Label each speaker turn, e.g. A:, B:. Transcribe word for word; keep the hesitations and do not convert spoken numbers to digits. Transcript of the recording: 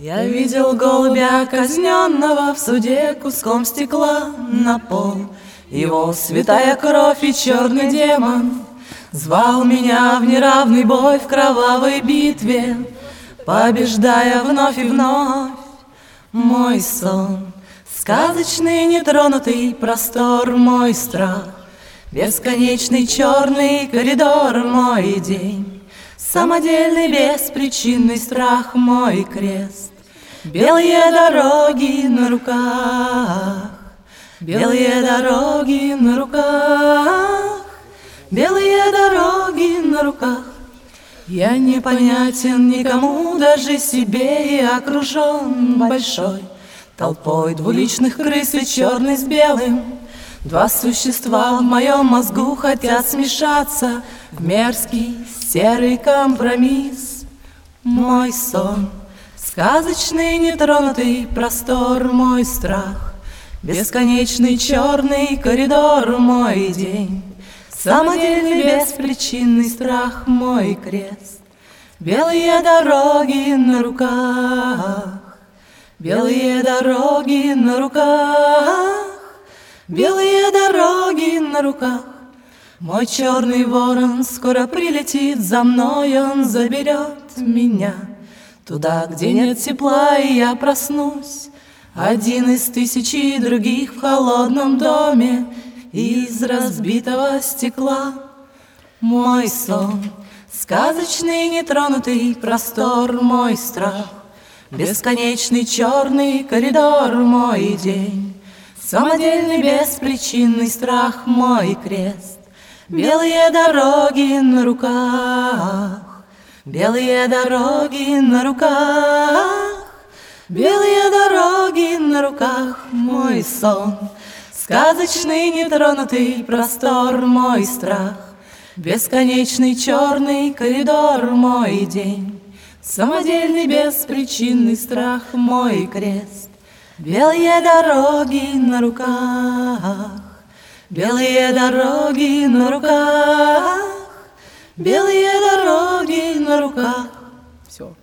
A: Я видел голубя, казненного в суде куском стекла на пол. Его святая кровь и черный демон звал меня в неравный бой, в кровавой битве, побеждая вновь и вновь. Мой сон, сказочный, нетронутый простор, мой страх, бесконечный черный коридор, мой день, самодельный беспричинный страх, мой крест, белые дороги на руках, белые дороги на руках, белые дороги на руках. Я непонятен никому, даже себе, и окружен большой толпой двуличных крыс и черный с белым. Два существа в моем мозгу хотят смешаться в мерзкий серый компромисс. Мой сон, сказочный, нетронутый простор, мой страх, бесконечный черный коридор, мой день, самодельный беспричинный страх, мой крест, белые дороги на руках, белые дороги на руках, белые дороги на руках. Мой черный ворон скоро прилетит за мной, он заберет меня туда, где нет тепла, и я проснусь, один из тысячи других в холодном доме из разбитого стекла. Мой сон, сказочный, нетронутый простор, мой страх, бесконечный черный коридор, мой день, самодельный беспричинный страх, мой крест, белые дороги на руках, белые дороги на руках, белые дороги на руках. Мой сон, сказочный, нетронутый простор, мой страх, бесконечный черный коридор, мой день, самодельный беспричинный страх, мой крест, белые дороги на руках, белые дороги на руках, белые дороги на руках. Все.